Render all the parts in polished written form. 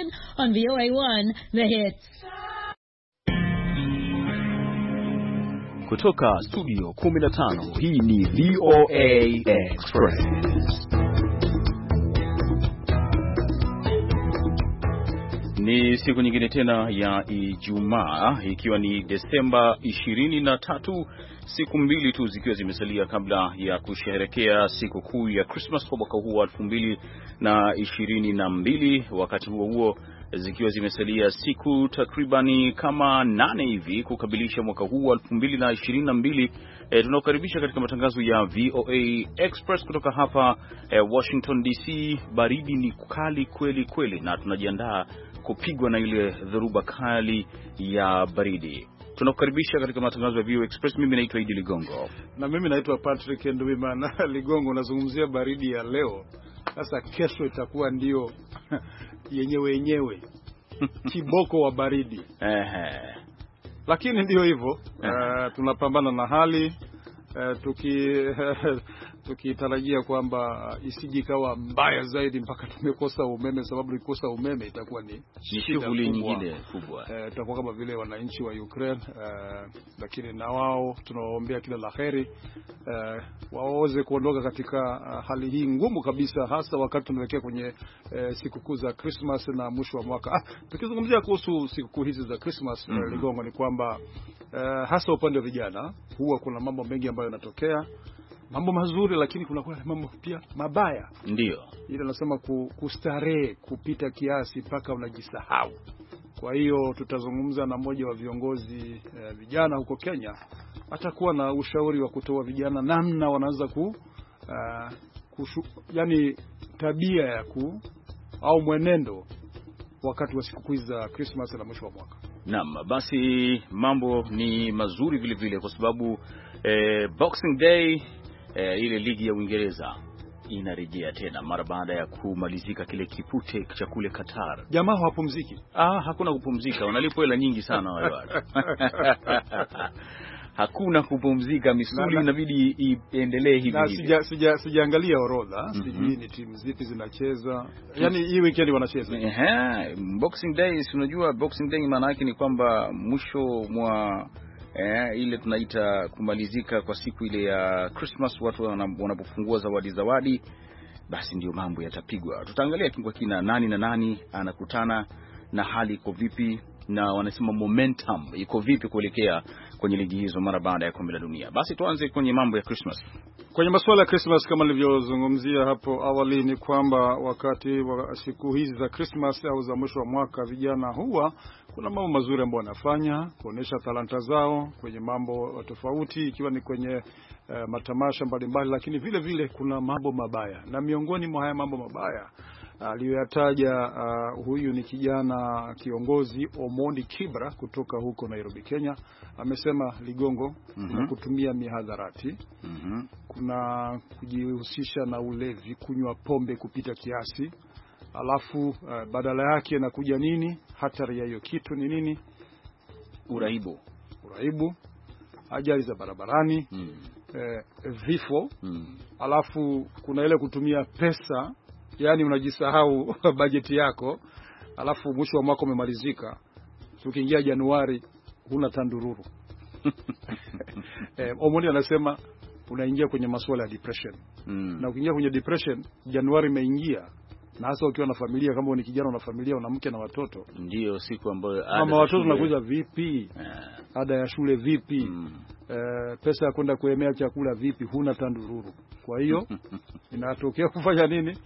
on VOA1 The Hits. Kutoka studio 15, hii ni VOA Express. Ni siku nyingine tena ya Ijumaa, ikiwa ni Desemba 23, siku mbili tu zikiwa zimesalia kabla ya kusherehekea siku kuu ya Christmas kwa mwaka huu wa 2022. Wakati huo huo zikiwa zimesalia siku takribani kama 8 hivi kukabilisha mwaka huu wa 2022. Tunakukaribisha katika matangazo ya VOA Express kutoka hapa Washington DC. Baridi ni kali kweli kweli, na tunajiandaa kupigwa na ile dhoruba kali ya baridi. Tunakukaribisha katika matangazo ya VOA Express. Mimi naitwa Idi Ligongo. Na mimi naitwa Patrick Ndwimana. Ligongo, unazungumzia baridi ya leo. Sasa kesho itakuwa ndio yenyewe kiboko wa baridi. Lakini ndio hivyo, tunapambana na hali tukitarajia kwamba isije kawa mbaya zaidi mpaka tumekosa umeme, sababu ikikosa umeme itakuwa ni shughuli nyingine kubwa. Itakuwa kama vile wananchi wa Ukraine, lakini na wao tunawaombea kila laheri, waweze kuondoka katika hali hii ngumu kabisa, hasa wakati tunaelekea kwenye sikukuu za Christmas na mwisho wa mwaka. Tukizungumzia kuhusu sikukuu hizi za Christmas, Ligongo, ni kwamba hasa upande wa vijana huwa kuna mambo mengi ambayo yanatokea, mambo mazuri, lakini kuna mambo pia mabaya. Ndio ile nasema kustarehe kupita kiasi mpaka unajisahau. Kwa hiyo tutazungumza na mmoja wa viongozi vijana huko Kenya, atakuwa na ushauri wa kutoa vijana namna wanaweza yani tabia ya au mwenendo wakati wa sikukuu za Christmas na mwisho wa mwaka. Naam, basi mambo ni mazuri vile vile kwa sababu Boxing Day, ile ligi ya Uingereza inarejea tena mara baada ya kumalizika kile kipute cha kule Qatar. Jamaa hawapumziki. Hakuna kupumzika, wanalipwa hela nyingi sana wale watu. Hakuna kupumzika, misuli inabidi iendelee hivi hivi. Sijaangalia orodha, sijui ni timu zipi zinacheza. Yaani hii weekend wanacheza. Boxing Day, unajua Boxing Day maana yake ni kwamba mwisho mwa ile tunaita kumalizika kwa siku ile ya Christmas, watu wanapofungua zawadi, basi ndio mambo yatapigwa. Tutaangalia kwa kina nani na nani anakutana na hali iko vipi, na wanasema momentum iko vipi kuelekea kwenye ligi hizo mara baada ya kombe la dunia. Basi tuanze kwenye mambo ya Christmas. Kwenye masuala ya Christmas, kama nilivyozungumzia hapo awali, ni kwamba wakati wa siku hizi za Christmas au za mwisho wa mwaka, vijana huwa kuna mambo mazuri ambayo wanafanya kuonesha talanta zao kwenye mambo tofauti, ikiwa ni kwenye matamasha mbalimbali, lakini vile vile kuna mambo mabaya. Na miongoni mwa haya mambo mabaya aliyoyataja huyu ni kijana kiongozi Omondi Kibra kutoka huko Nairobi, Kenya. Amesema, Ligongo, kuna kutumia mihadharati, kuna kujihusisha na ulevi, kunywa pombe kupita kiasi, alafu badala yake na kuja nini, hatari ya hiyo kitu ni nini? Uraibu, ajali za barabarani, vifo, alafu kuna ile kutumia pesa, yani unajisahau bajeti yako, alafu mwisho wa mwaka umemalizika, ukiingia Januari huna tandururu. Omondi anasema unaingia kwenye masuala ya depression. Na ukiingia kwenye depression, Januari imeingia, na hasa ukiwa na familia, kama ni kijana na familia, una mke na watoto, ndio siku ambayo mama watoto nakuja vipi, ada ya shule vipi, pesa ya kwenda kuemea chakula vipi, huna tandururu. Kwa hiyo inatokea kufanya nini?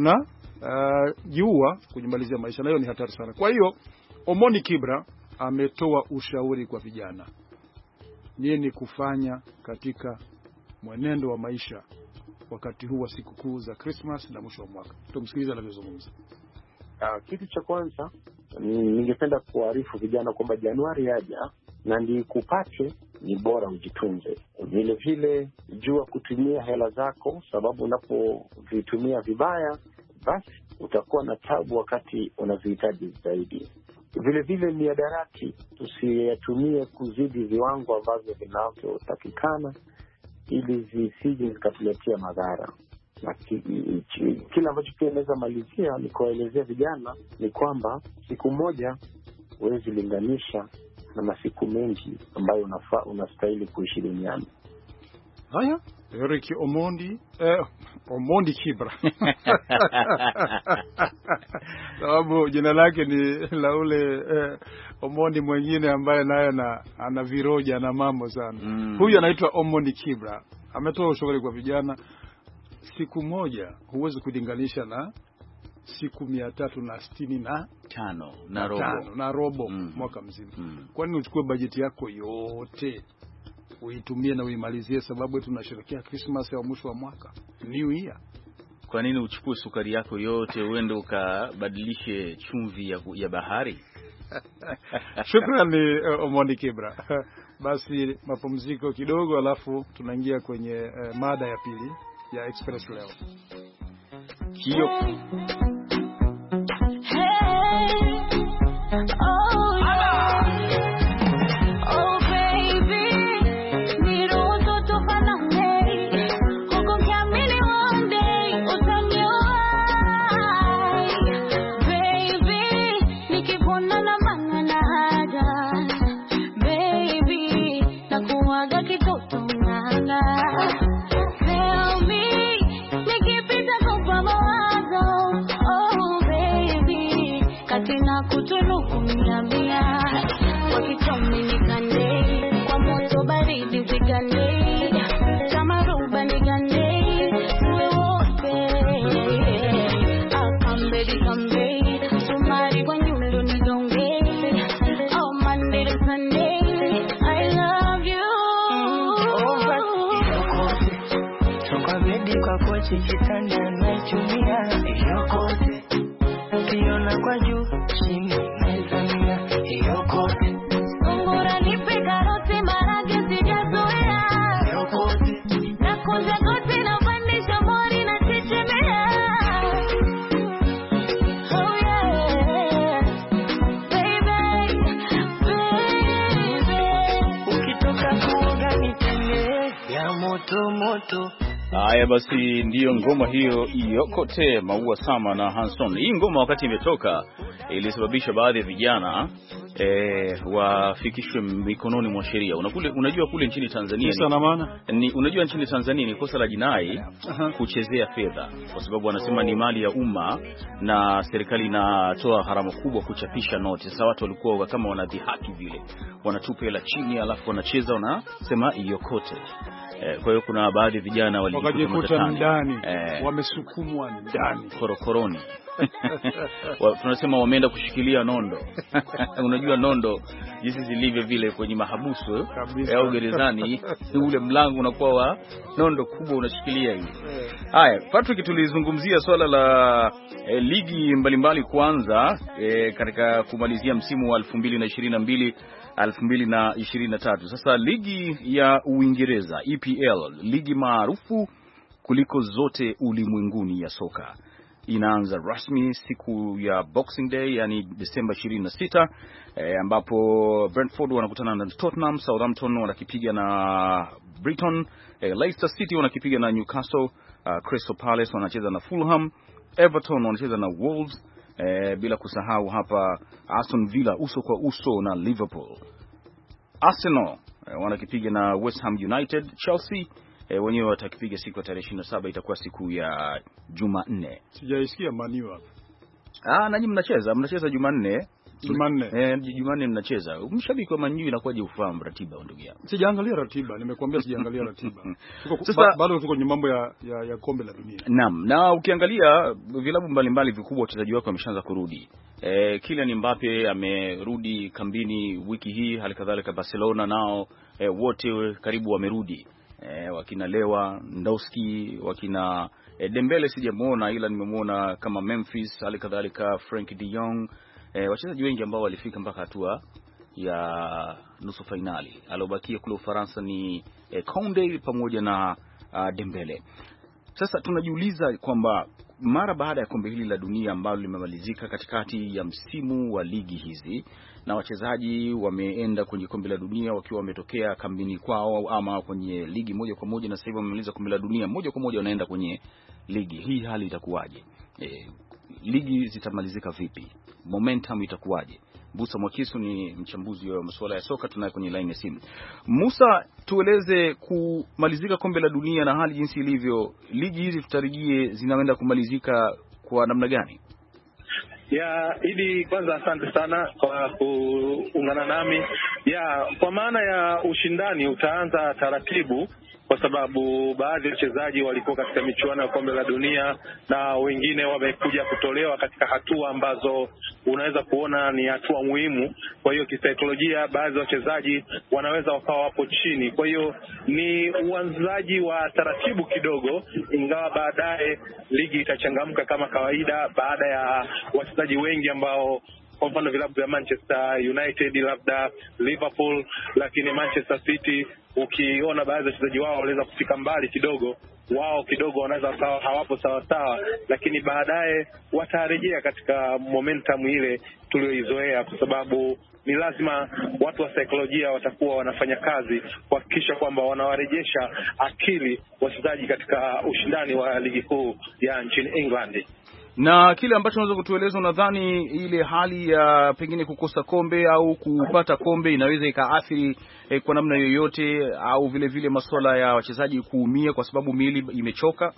Jiua kujimalizia maisha, na hiyo ni hatari sana. Kwa hiyo Omondi Kibra ametoa ushauri kwa vijana nini kufanya katika mwenendo wa maisha wakati huu wa sikukuu za Christmas na mwisho wa mwaka. Tumsikilize anavyozungumza. Kitu cha kwanza ningependa kuarifu vijana kwamba Januari yaja na ndikupate, ni bora ujitunze. Vile vile jua kutumia hela zako, sababu unapovitumia vibaya basi utakuwa na tabu wakati unavihitaji zaidi. Vile vile mihadarati tusiyatumie kuzidi viwango ambavyo vinavyotakikana, ili zisije zikatuletea madhara. Na kile ambacho pia naweza malizia ni kuwaelezea vijana ni kwamba siku moja huwezi linganisha na masiku mengi ambayo unastahili kuishi duniani. Haya, Eric Omondi Kibra. Sababu jina lake ni la ule Omondi mwingine ambaye naye ana viroja na mambo sana. Huyu anaitwa Omondi Kibra. Ametoa ushauri kwa vijana, siku moja huwezi kulinganisha na siku 365 na robo mwaka mzima. Kwani uchukue bajeti yako yote uitumie na uimalizie, sababu tunasherehekea Christmas ya mwisho wa mwaka, New Year. Kwa nini uchukue sukari yako yote uende ukabadilishe chumvi ya bahari? Shukrani Omondi Kibra. Basi mapumziko kidogo, alafu tunaingia kwenye mada ya pili ya Express leo. Hiyo Chikitanda na chumia yokote kiona kwa juu chini nazamia yokote ungura nipe karoti marage sijazoea yokote na kunja kote na pandisha mori na chichemea. Oh yeah baby ukitoka kuoga nitende ya moto moto. Haya basi, ndiyo ngoma hiyo Yokote, Maua Sama na Hanson. Hii ngoma wakati imetoka ilisababisha baadhi ya vijana wafikishwe mikononi mwa sheria. Unajua kule nchini Tanzania unajua nchini Tanzania ni kosa la jinai kuchezea fedha, kwa sababu wanasema ni mali ya umma na serikali inatoa gharama kubwa kuchapisha noti. Sasa watu walikuwa kama wanadhihaki vile, wanatupa hela chini alafu wanacheza, wanasema Yokote. Kwa hiyo kuna baadhi ya vijana wakajikuta ndani, wamesukumwa ndani korokoroni. Tunasema wameenda kushikilia nondo. Unajua nondo jinsi zilivyo vile kwenye mahabusu au gerezani, ule mlango unakuwa wa nondo kubwa unashikilia hivi. Haya, Patrick, tulizungumzia swala la ligi mbalimbali kwanza katika kumalizia msimu wa 2022 2023. Sasa ligi ya Uingereza EPL, ligi maarufu kuliko zote ulimwenguni ya soka, inaanza rasmi siku ya Boxing Day, yani Desemba 26, ambapo Brentford wanakutana na Tottenham, Southampton wanakipiga na Brighton, Leicester City wanakipiga na Newcastle, Crystal Palace wanacheza na Fulham, Everton wanacheza na Wolves, bila kusahau hapa Aston Villa uso kwa uso na Liverpool. Arsenal wanakipiga na West Ham United. Chelsea wenyewe watakipiga siku ya tarehe 27, itakuwa siku ya Jumanne. Sijaisikia Man U hapa. Nanyi mnacheza Jumanne. Jumanne mnacheza. Mshabiki wa Man U inakuwaje ufahamu ratiba ndugu yangu? Sijaangalia ratiba, nimekuambia sijaangalia ratiba. Bado tuko kwenye mambo ya kombe la dunia. Naam, na ukiangalia vilabu mbalimbali vikubwa wachezaji wake wameshaanza kurudi. Kylian Mbappe amerudi kambini wiki hii, halikadhalika Barcelona nao wote karibu wamerudi. Wakina Lewandowski, wakina Dembele sijamuona, ila nimemuona kama Memphis, halikadhalika Frank de Jong. Wachezaji wengi ambao walifika mpaka hatua ya nusu finali. Alobakia kule Ufaransa ni Koundé pamoja na Dembele. Sasa tunajiuliza kwamba mara baada ya kombe hili la dunia ambalo limemalizika katikati ya msimu wa ligi hizi, na wachezaji wameenda kwenye kombe la dunia wakiwa wametokea kambini kwao ama kwenye ligi moja kwa moja, na sasa hivi wamemaliza kombe la dunia moja kwa moja wanaenda kwenye ligi hii, hali itakuwaje? Ligi zitamalizika vipi? Momentum itakuwaje? Musa Mwakisu ni mchambuzi wa masuala ya soka, tunaye kwenye line ya simu. Musa, tueleze kumalizika kombe la dunia na hali jinsi ilivyo, ligi hizi tutarajie zinaenda kumalizika kwa namna gani? Ili kwanza asante sana kwa kuungana nami. Kwa maana ya ushindani utaanza taratibu, kwa sababu baadhi ya wachezaji walikuwa katika michuano ya kombe la dunia na wengine wamekuja kutolewa katika hatua ambazo unaweza kuona ni hatua muhimu. Kwa hiyo kisaikolojia, baadhi ya wachezaji wanaweza wakawa wapo chini. Kwa hiyo ni uanzaji wa taratibu kidogo, ingawa baadaye ligi itachangamka kama kawaida baada ya wachezaji wengi ambao, kwa mfano vilabu vya Manchester United, labda Liverpool, lakini Manchester City ukiona baadhi ya wachezaji wao waliweza kufika mbali kidogo, wao kidogo wanaweza wakawa hawapo sawa sawa, lakini baadaye watarejea katika momentum ile tulioizoea, kwa sababu ni lazima watu wa saikolojia watakuwa wanafanya kazi kuhakikisha kwamba wanawarejesha akili wachezaji katika ushindani wa ligi kuu ya nchini England. Na kile ambacho unaweza kutueleza, unadhani ile hali ya pengine kukosa kombe au kupata kombe inaweza ikaathiri kwa namna yoyote, au vile vile masuala ya wachezaji kuumia kwa sababu miili imechoka?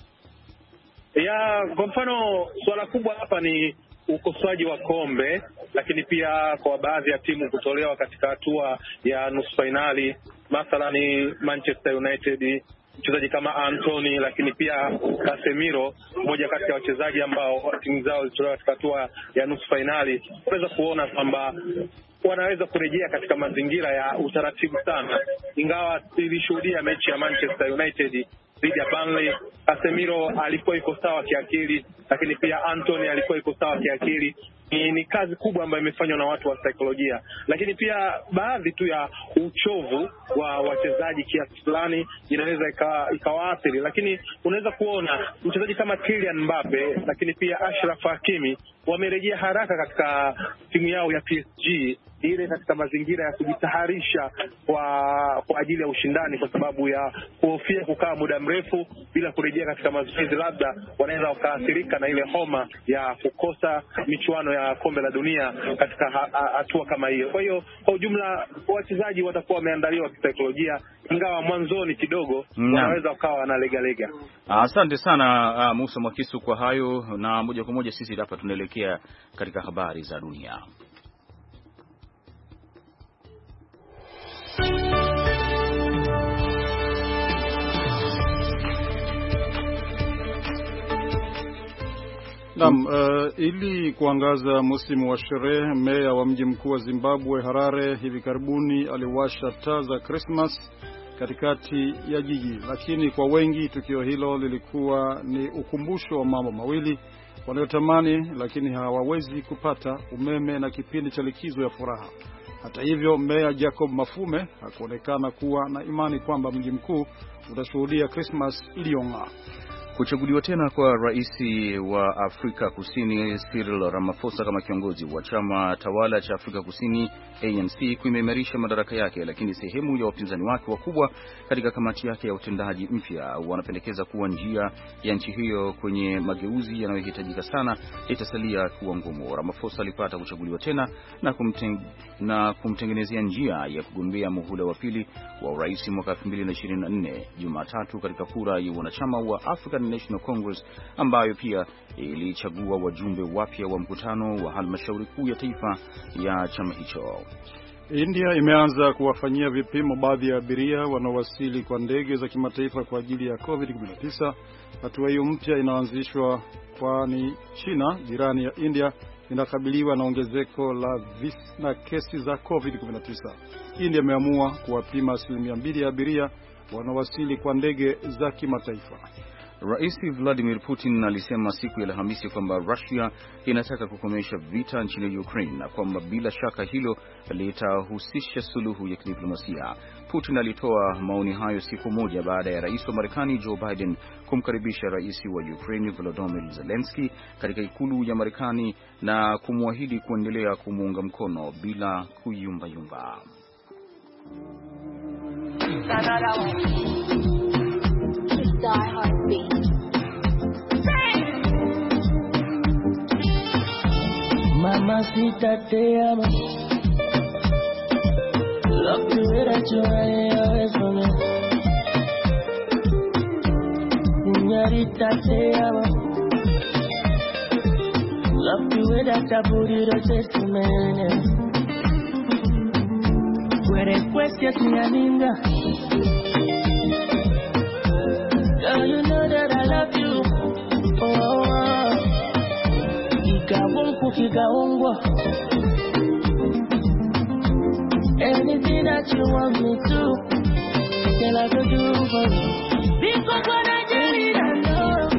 Kwa mfano suala kubwa hapa ni ukosaji wa kombe, lakini pia kwa baadhi ya timu kutolewa katika hatua ya nusu finali. Mathalani Manchester United, mchezaji kama Anthony, lakini pia Casemiro, mmoja kati ya wachezaji ambao timu zao zilitolewa katika hatua ya nusu finali, unaweza kuona kwamba wanaweza kurejea katika mazingira ya utaratibu sana. Ingawa tulishuhudia mechi ya Manchester United dhidi ya Burnley, Casemiro alikuwa iko sawa kiakili, lakini pia Anthony alikuwa iko sawa kiakili. Ni kazi kubwa ambayo imefanywa na watu wa saikolojia, lakini pia baadhi tu ya uchovu wa wachezaji kiasi fulani inaweza ikawaathiri. Lakini unaweza kuona mchezaji kama Kylian Mbappe, lakini pia Ashraf Hakimi wamerejea haraka katika timu yao ya PSG, ile katika mazingira ya kujitaharisha kwa ajili ya ushindani, kwa sababu ya kuhofia kukaa muda mrefu bila kurejea katika mazoezi, labda wanaweza wakaathirika na ile homa ya kukosa michuano ya kombe la dunia katika hatua kama hiyo. Kwa hiyo kwa ujumla wachezaji watakuwa wameandaliwa kisaikolojia, ingawa mwanzoni kidogo wanaweza wakawa wanalegalega. Asante sana Musa Mwakisu kwa hayo, na moja kwa moja sisi hapa tunaelekea katika habari za dunia. Naam, ili kuangaza msimu wa sherehe, meya wa mji mkuu wa Zimbabwe Harare hivi karibuni aliwasha taa za Christmas katikati ya jiji, lakini kwa wengi tukio hilo lilikuwa ni ukumbusho wa mambo mawili wanayotamani lakini hawawezi kupata: umeme na kipindi cha likizo ya furaha. Hata hivyo, meya Jacob Mafume hakuonekana kuwa na imani kwamba mji mkuu utashuhudia Christmas iliyong'aa. Kuchaguliwa tena kwa rais wa Afrika Kusini Cyril Ramaphosa kama kiongozi wa chama tawala cha Afrika Kusini ANC kuimeimarisha madaraka yake, lakini sehemu ya wapinzani wake wakubwa katika kamati yake ya utendaji mpya wanapendekeza kuwa njia ya nchi hiyo kwenye mageuzi yanayohitajika sana itasalia kuwa ngumu. Ramaphosa alipata kuchaguliwa tena na kumtengenezea njia ya kugombea muhula wa pili wa urais mwaka 2024 Jumatatu katika kura ya wanachama wa African National Congress ambayo pia ilichagua wajumbe wapya wa mkutano wa halmashauri kuu ya taifa ya chama hicho. India imeanza kuwafanyia vipimo baadhi ya abiria wanaowasili kwa ndege za kimataifa kwa ajili ya COVID-19. Hatua hiyo mpya inaanzishwa kwani China, jirani ya India, inakabiliwa na ongezeko la kesi za COVID-19. India imeamua kuwapima 2% ya abiria wanaowasili kwa ndege za kimataifa. Rais Vladimir Putin alisema siku ya Alhamisi kwamba Russia inataka kukomesha vita nchini Ukraine na kwamba bila shaka hilo litahusisha suluhu ya kidiplomasia. Putin alitoa maoni hayo siku moja baada ya rais wa Marekani Joe Biden kumkaribisha rais wa Ukraine Volodymyr Zelensky katika ikulu ya Marekani na kumwahidi kuendelea kumuunga mkono bila kuyumbayumba. Mamacita, te amo. Love the way that you are always for me. Señorita, te amo. Love the way that your booty rotates to me. Where cuestiones mi amiga. Girl, you know that I love you. Oh, Ikawonku, Kikaongo. Anything that you want me to, girl, I could do for you. Because when I get it, I know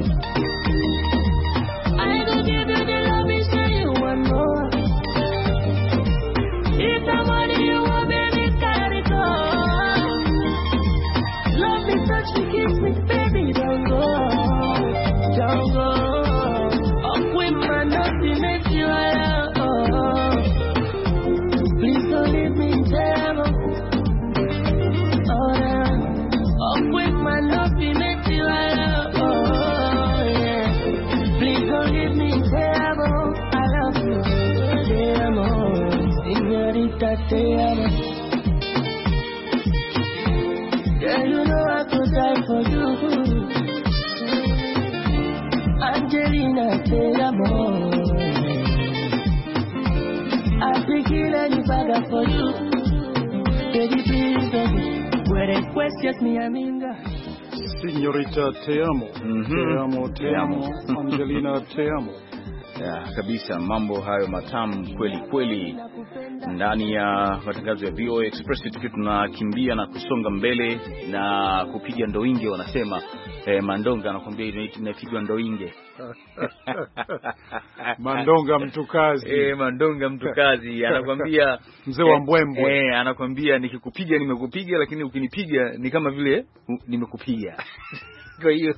I could give you the love you say you want more. If the money you want, baby, carry go. Love me, touch me, kiss me, baby, don't go. Don't go. Up with my nothing, make you alone. Please don't leave me there. Oh, yeah. Up with my nothing, make you alone. Oh, yeah. Please don't leave me there. I love you. Te amo. Señorita, te amo. Yeah, you know I could die for you. Angelina, te amo. I'll be killing you back for you. Baby, please, baby. Where cuestiones mi amiga. Señorita, te amo. Te amo, te amo. Angelina, te amo. Ya, kabisa, mambo hayo matamu kweli kweli ndani ya matangazo ya VOA Express. Tukiwa tunakimbia na kusonga mbele na kupiga ndoinge, wanasema Mandonga anakuambia inapigwa ndoinge. Mandonga mtukazi. Mandonga mtukazi anakuambia mzee wa mbwembwe. Anakuambia nikikupiga nimekupiga, lakini ukinipiga ni kama vile nimekupiga. Kwa hiyo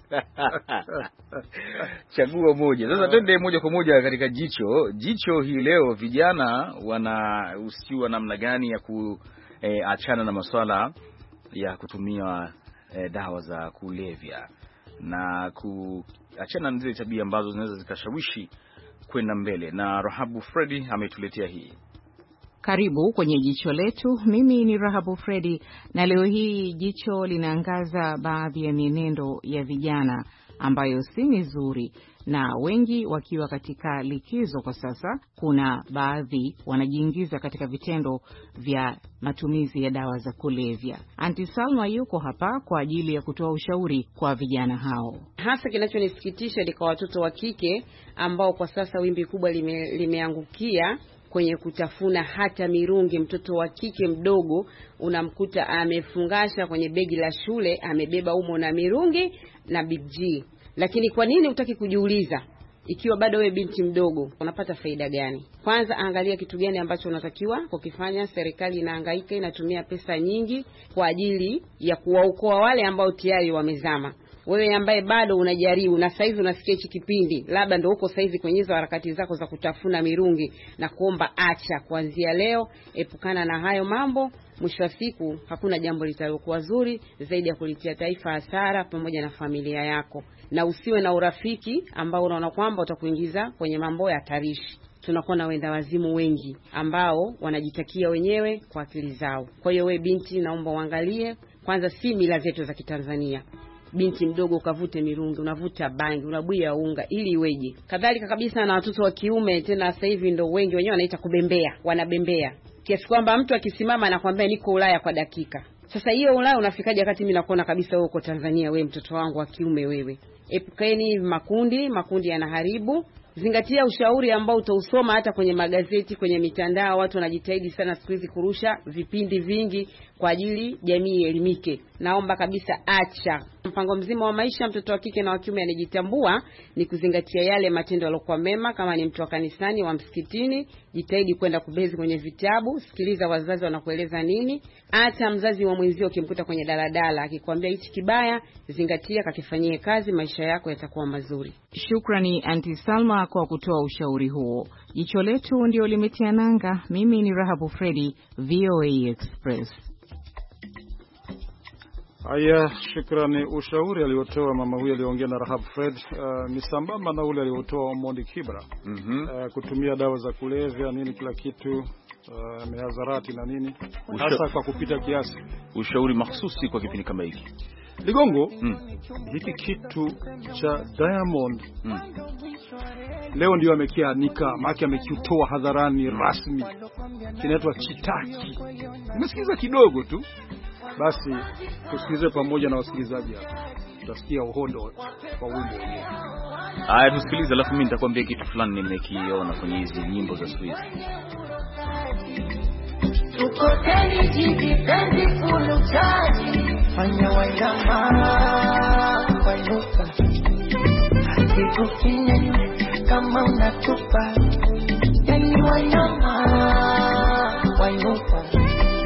chagua moja. Sasa twende moja kwa moja katika jicho hii leo. Vijana wanahusiwa namna gani ya kuachana na masuala ya kutumia dawa za kulevya na kuachana na zile tabia ambazo zinaweza zikashawishi kwenda mbele, na Rahabu Fredi ametuletea hii. Karibu kwenye jicho letu. Mimi ni Rahabu Fredi, na leo hii jicho linaangaza baadhi ya mienendo ya vijana ambayo si mizuri, na wengi wakiwa katika likizo kwa sasa. Kuna baadhi wanajiingiza katika vitendo vya matumizi ya dawa za kulevya. Auntie Salma yuko hapa kwa ajili ya kutoa ushauri kwa vijana hao. Hasa kinachonisikitisha ni kwa watoto wa kike ambao kwa sasa wimbi kubwa limeangukia kwenye kutafuna hata mirungi. Mtoto wa kike mdogo unamkuta amefungasha kwenye begi la shule, amebeba umo na mirungi na Big G. Lakini kwa nini utaki kujiuliza, ikiwa bado wewe binti mdogo, unapata faida gani? Kwanza angalia kitu gani ambacho unatakiwa kukifanya. Serikali inahangaika, inatumia pesa nyingi kwa ajili ya kuwaokoa wale ambao tayari wamezama. Wewe ambaye bado unajaribu na saizi unasikia hichi kipindi, labda ndio uko saizi kwenye hizo harakati zako za kutafuna mirungi, na kuomba acha kuanzia leo, epukana na hayo mambo. Mwisho wa siku hakuna jambo litalokuwa zuri zaidi ya kulitia taifa hasara pamoja na familia yako, na usiwe na urafiki ambao unaona kwamba utakuingiza kwenye mambo ya hatarishi. Tunakuwa na wenda wazimu wengi ambao wanajitakia wenyewe kwa akili zao. Kwa hiyo wewe binti, naomba uangalie kwanza, si mila zetu za Kitanzania. Binti mdogo ukavute mirungi, unavuta bangi, unabuia unga, ili iweje? Kadhalika kabisa na watoto wa kiume, tena sasa hivi ndio wengi wenyewe wanaita kubembea, wanabembea kiasi kwamba mtu akisimama anakuambia niko Ulaya kwa dakika. Sasa hiyo Ulaya unafikaje wakati mimi nakuona kabisa wewe uko Tanzania? Wewe mtoto wangu wa kiume wewe, epukeni makundi yanaharibu. Zingatia ushauri ambao utausoma hata kwenye magazeti, kwenye mitandao. Watu wanajitahidi sana siku hizi kurusha vipindi vingi kwa ajili jamii elimike. Naomba kabisa acha. Mpango mzima wa maisha mtoto wa kike na wa kiume anajitambua ni kuzingatia yale matendo yaliokuwa mema. Kama ni mtu wa kanisani, wa msikitini, jitahidi kwenda kubezi kwenye vitabu, sikiliza wazazi wanakueleza nini. Hata mzazi wa mwenzio ukimkuta kwenye daladala akikwambia hichi kibaya, zingatia, kakifanyie kazi, maisha yako yatakuwa mazuri. Shukrani Auntie Salma kwa kutoa ushauri huo. Jicho letu ndio limetia nanga. Mimi ni Rahabu Fredi, VOA Express. Haya, shukrani. Ushauri aliotoa mama huyu aliongea na Rahab Fred ni sambamba na ule aliotoa Mondi Kibra. Kutumia dawa za kulevya nini kila kitu, mihadharati na nini, hasa kwa kupita kiasi. Ushauri mahsusi kwa kipindi kama hiki. Ligongo, hiki kitu cha Diamond leo ndio amekianika, maki amekitoa hadharani rasmi. Kinaitwa Chitaki. Umesikiza kidogo tu? Basi tusikize pamoja na wasikilizaji hapa. Tutasikia uhondo wa wimbo wenyewe. Haya, tusikilize, alafu mimi nitakwambia kitu fulani nimekiona kwenye hizi nyimbo za Swiss. Tuko tani jikipenzi kuluchaji, fanya wanyama wainuka, kitu kinyanywe kama unatupa, yani wanyama wainuka,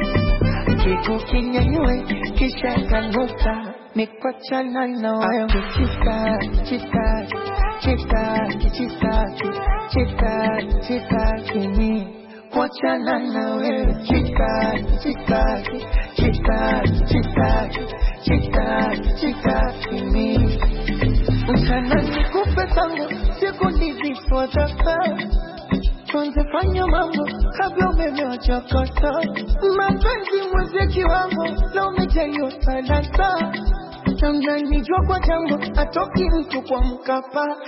kitu kinyanywe kisha kanuka, nikwachana na wayo chitaki, chitaki, chitaki, chitaki, chitaki, chitaki ni kuachana na wewe, chitaki, chitaki, chitaki, chitaki, chitaki, chitaki ni mchana nikupe tangu siku nizifotaka, tuanze fanya mambo kabla umeme wachakata, mapenzi muziki wangu na umejayo talanta, nijua kwa jambo atoki mtu kwa Mkapa,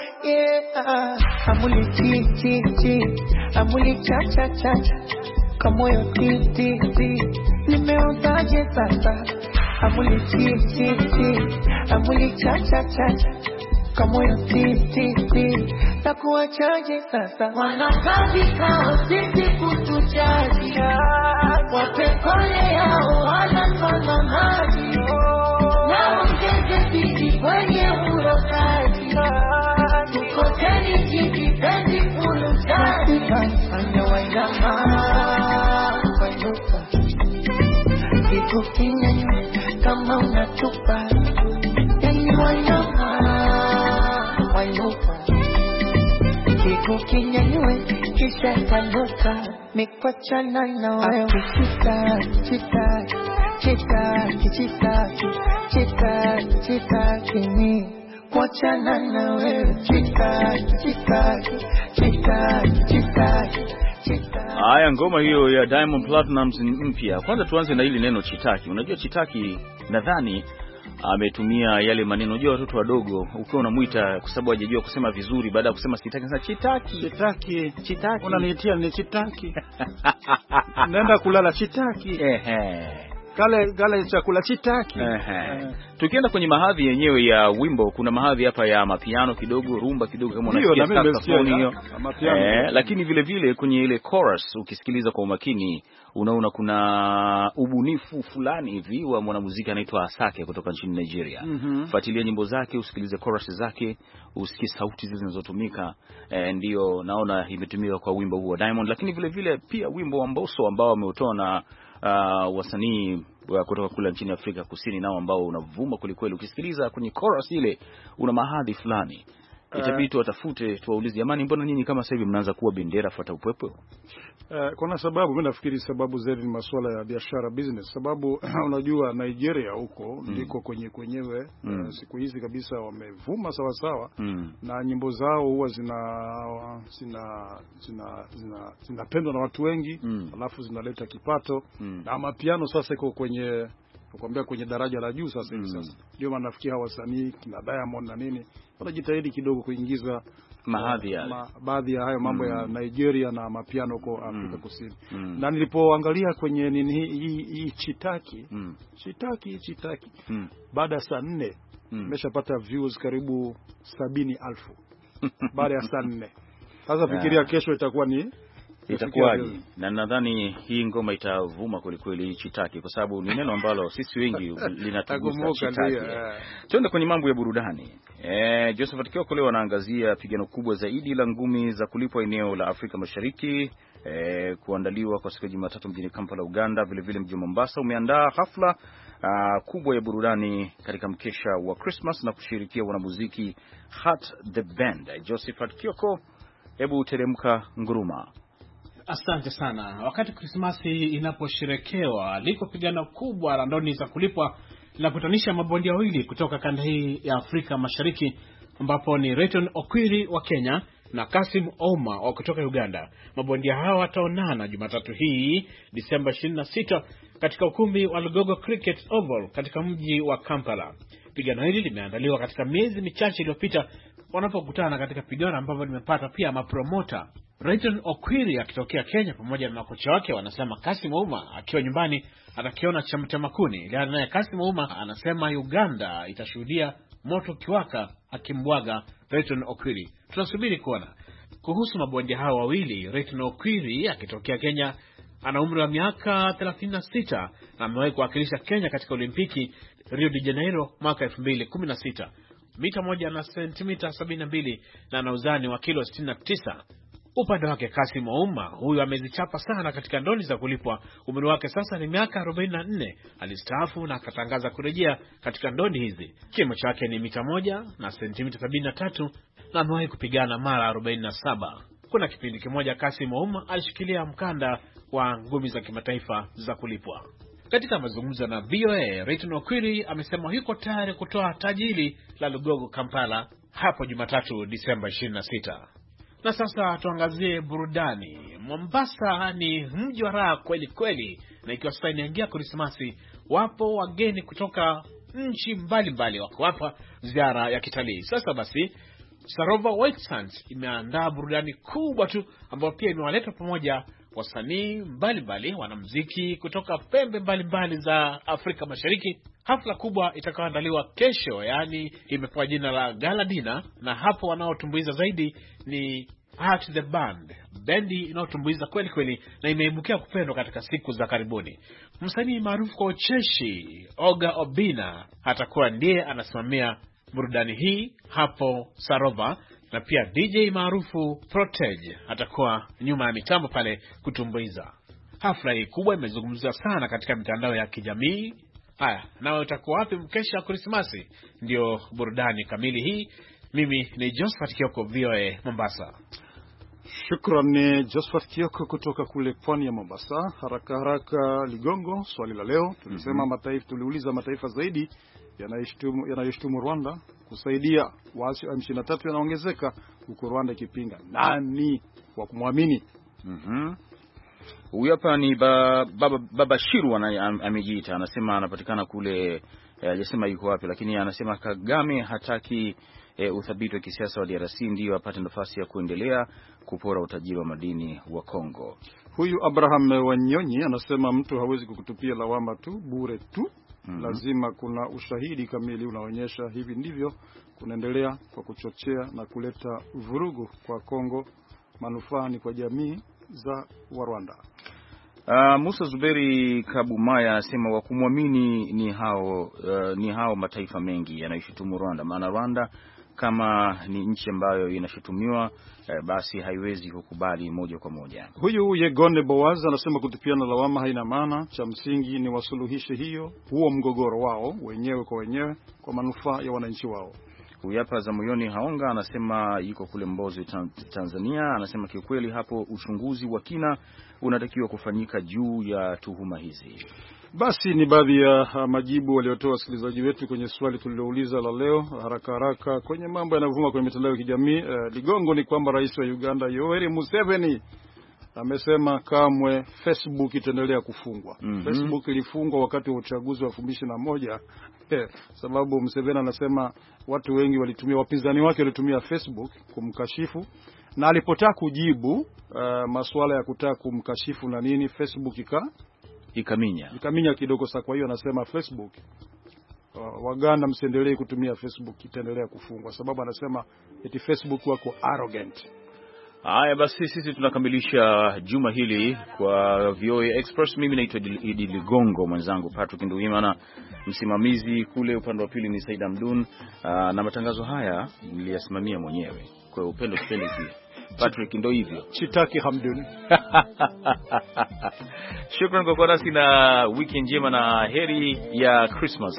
amuli ti ti ti, amuli cha cha cha cha, kamoyo ti ti ti, nimeotaje sasa, amuli ti ti ti, amuli cha cha cha cha, kamoyo ti ti ti, takuachaje sasa, wanakazi kao sisi kutuchaji, wapekole yao wanafanya maji, na ongeze bidi kwenye urokaji, tuko teni jikipenzi kuluchaji, fanya wainama wainuka, kitu kinyanywe kama unatupa, yani wainama wainuka, kitu kinyanywe kisha kanuka, nikwachana na wayo chitaki, chitaki, chitaki, chitaki, chitaki, chitaki ni kuachana na wewe, chitaki, chitaki, chitaki, chitaki, chitaki. Haya, ngoma hiyo ya Diamond Platnumz ni mpya. Kwanza tuanze na hili neno chitaki. Unajua chitaki, nadhani ametumia yale maneno. Unajua watoto wadogo ukiwa unamuita kwa sababu hajajua kusema vizuri, baada ya kusema sitaki sasa chitaki, chitaki, chitaki, unaniitia ni chitaki. Naenda kulala chitaki. Kale chakula chitaki. Tukienda kwenye mahadhi yenyewe ya wimbo, kuna mahadhi hapa ya mapiano kidogo, rumba kidogo kama unasikia saxophone hiyo. Lakini vile vile kwenye ile chorus ukisikiliza kwa umakini unaona kuna ubunifu fulani hivi wa mwanamuziki anaitwa Asake kutoka nchini Nigeria. Fuatilia nyimbo zake, usikilize chorus zake, usikie sauti zinazotumika. Ndio naona imetumika kwa wimbo huo wa Diamond, lakini vile vile pia wimbo wa Mbosso ambao ameutoa na wasanii kutoka kule nchini Afrika Kusini, nao ambao unavuma kwelikweli. Ukisikiliza kwenye chorus ile una mahadhi fulani. Itabidi tuwatafute, tuwaulize, jamani, mbona nyinyi kama sasa hivi mnaanza kuwa bendera fuata upepo? Kuna sababu, mimi nafikiri sababu zaidi ni masuala ya biashara, business. Sababu unajua Nigeria huko ndiko kwenyewe siku hizi kabisa wamevuma sawa sawa, na nyimbo zao huwa zinapendwa na watu wengi, alafu zinaleta kipato, na mapiano sasa iko kwenye daraja la juu sasa hivi. Sasa ndio maana nafikiri hawa wasanii kina Diamond na nini wanajitahidi kidogo kuingiza baadhi ya hayo mambo ya Nigeria na mapiano huko Afrika Kusini. Na nilipoangalia kwenye hii chitaki, baada ya saa 4 nimeshapata views karibu 70,000 baada ya saa 4. Sasa fikiria kesho itakuwa itakuwaje? Na nadhani hii ngoma itavuma kweli hii chitaki, kwa sababu ni neno ambalo sisi wengi linatugusa chitaki. Tuende kwenye mambo ya burudani. Josephat Kioko leo anaangazia pigano kubwa zaidi la ngumi za kulipwa eneo la Afrika Mashariki, kuandaliwa kwa siku ya Jumatatu mjini Kampala, Uganda. Vile vile mji wa Mombasa umeandaa hafla kubwa ya burudani katika mkesha wa Christmas na kushirikia wanamuziki Heart the Band. Josephat Kioko, hebu teremka nguruma. Asante sana. Wakati Krismasi inaposherekewa, liko pigano kubwa la ndoni za kulipwa linakutanisha mabondia wawili kutoka kanda hii ya Afrika Mashariki, ambapo ni Rayton Okwiri wa Kenya na Kasim Ouma wa kutoka Uganda. Mabondia hawa wataonana Jumatatu hii Disemba 26 katika ukumbi wa Lugogo Cricket Oval katika mji wa Kampala. Pigano hili limeandaliwa katika miezi michache iliyopita wanapokutana katika pigano ambapo limepata pia mapromota. Rayton Okwiri akitokea Kenya pamoja na kocha wake wanasema Kasim Ouma akiwa nyumbani atakiona cha mtemakuni. Ila naye Kasim Ouma anasema Uganda itashuhudia moto kiwaka akimwaga Rayton Okwiri. Tunasubiri kuona. Kuhusu mabondia hao wawili, Rayton Okwiri akitokea Kenya ana umri wa miaka 36 na amewahi kuwakilisha Kenya katika Olimpiki Rio de Janeiro mwaka 2016. Mita 1 na sentimita 72 na ana uzani wa kilo 69. Upande wake Kasim Ouma, huyu amezichapa sana katika ndondi za kulipwa. Umri wake sasa ni miaka 44. Alistaafu na akatangaza kurejea katika ndondi hizi. Kimo chake ni mita 1 na sentimita 73 na amewahi kupigana mara 47. Kuna kipindi kimoja Kasim Ouma alishikilia mkanda wa ngumi za kimataifa za kulipwa. Katika mazungumzo na VOA, Rayton Okwiri amesema yuko tayari kutoa taji hili la Lugogo Kampala hapo Jumatatu Disemba 26. Na sasa tuangazie burudani. Mombasa ni mji wa raha kweli kweli, na ikiwa sasa inaingia Krismasi, wapo wageni kutoka nchi mbalimbali wako hapa ziara ya kitalii. Sasa basi Sarova White Sands imeandaa burudani kubwa tu ambayo pia imewaleta pamoja wasanii mbalimbali, wanamuziki kutoka pembe mbalimbali za Afrika Mashariki. Hafla kubwa itakayoandaliwa kesho, yani imepewa jina la Gala Dinner, na hapo wanaotumbuiza zaidi ni Heart the Band, bendi inayotumbuiza kweli kweli na imeibukia kupendwa katika siku za karibuni. Msanii maarufu kwa ucheshi Oga Obina atakuwa ndiye anasimamia burudani hii hapo Sarova, na pia DJ maarufu Protege atakuwa nyuma ya mitambo pale kutumbuiza. Hafla hii kubwa imezungumziwa sana katika mitandao ya kijamii. Haya, nawe utakuwa wapi mkesha wa Krismasi? Ndio burudani kamili hii. Mimi ni Josephat Kioko, VOA Mombasa. Shukrani Josephat Kioko kutoka kule pwani ya Mombasa. Haraka Ligongo, swali la leo tulisema tuliuliza mataifa zaidi yanayoshutumu Rwanda kusaidia waasi wa M23 yanaongezeka, huko Rwanda ikipinga. Nani wa kumwamini? Huyu hapa ni Baba Shiru amejiita, anasema anapatikana kule, hajasema yuko wapi, lakini anasema Kagame hataki uthabiti wa kisiasa wa DRC ndio apate nafasi ya kuendelea kupora utajiri wa madini wa Kongo. Huyu Abraham Wanyonyi anasema mtu hawezi kukutupia lawama tu bure tu. Lazima kuna ushahidi kamili unaonyesha hivi ndivyo kunaendelea kwa kuchochea na kuleta vurugu kwa Kongo, manufaa ni kwa jamii za wa Rwanda. Musa Zuberi Kabumaya anasema wakumwamini ni hao mataifa mengi yanayoshutumu Rwanda, maana Rwanda kama ni nchi ambayo inashutumiwa basi haiwezi kukubali moja kwa moja. Huyu Yegone Boaz anasema kutupiana lawama haina maana, cha msingi ni wasuluhishe huo mgogoro wao wenyewe kwa wenyewe kwa manufaa ya wananchi wao. Huyu hapa Zamuyoni Haonga anasema yuko kule Mbozi, Tanzania, anasema kiukweli hapo uchunguzi wa kina unatakiwa kufanyika juu ya tuhuma hizi. Basi ni baadhi ya majibu waliotoa wasikilizaji wetu kwenye swali tulilouliza la leo. Haraka kwenye mambo yanayovuma kwenye mitandao ya kijamii, Ligongo, ni kwamba rais wa Uganda Yoweri Museveni amesema kamwe Facebook itaendelea kufungwa. Facebook ilifungwa wakati wa uchaguzi wa 2021 sababu Museveni anasema watu wengi wapinzani wake walitumia Facebook kumkashifu, na alipotaka kujibu masuala ya kutaka kumkashifu na nini, Facebook ikaminya kidogo. Sasa kwa hiyo anasema Facebook, Waganda msiendelee kutumia Facebook, itaendelea kufungwa sababu anasema eti Facebook wako arrogant. Haya basi, sisi tunakamilisha juma hili kwa VOA Express. Mimi naitwa Idi Ligongo, mwenzangu Patrick Nduwimana, msimamizi kule upande wa pili ni Saida Amdun, na matangazo haya niliyasimamia mwenyewe kwa upendo kipende pia. Patrick ndo hivyo. Chitaki Hamdun. Shukrani kwa kuwa nasi na wiki njema na heri ya Christmas.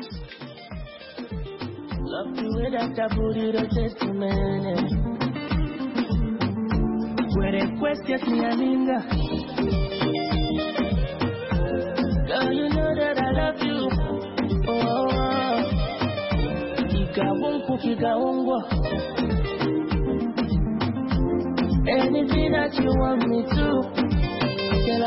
Girl, you know that I love you. Oh. kigaungwa. Anything that you want me to